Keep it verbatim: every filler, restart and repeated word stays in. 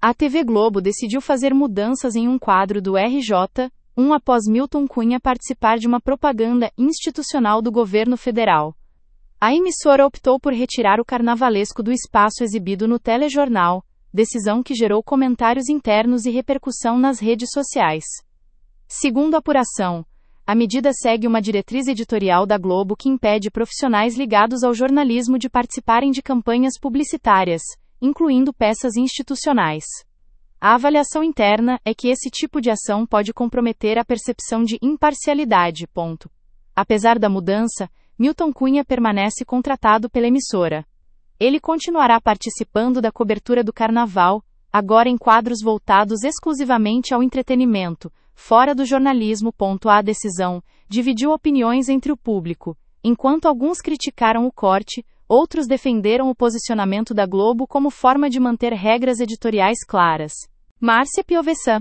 A T V Globo decidiu fazer mudanças em um quadro do R J, um após Milton Cunha participar de uma propaganda institucional do governo federal. A emissora optou por retirar o carnavalesco do espaço exibido no telejornal, decisão que gerou comentários internos e repercussão nas redes sociais. Segundo a apuração, a medida segue uma diretriz editorial da Globo que impede profissionais ligados ao jornalismo de participarem de campanhas publicitárias, incluindo peças institucionais. A avaliação interna é que esse tipo de ação pode comprometer a percepção de imparcialidade. Ponto. Apesar da mudança, Milton Cunha permanece contratado pela emissora. Ele continuará participando da cobertura do carnaval, agora em quadros voltados exclusivamente ao entretenimento, fora do jornalismo. A decisão dividiu opiniões entre o público. Enquanto alguns criticaram o corte, outros defenderam o posicionamento da Globo como forma de manter regras editoriais claras. Márcia Piovesan.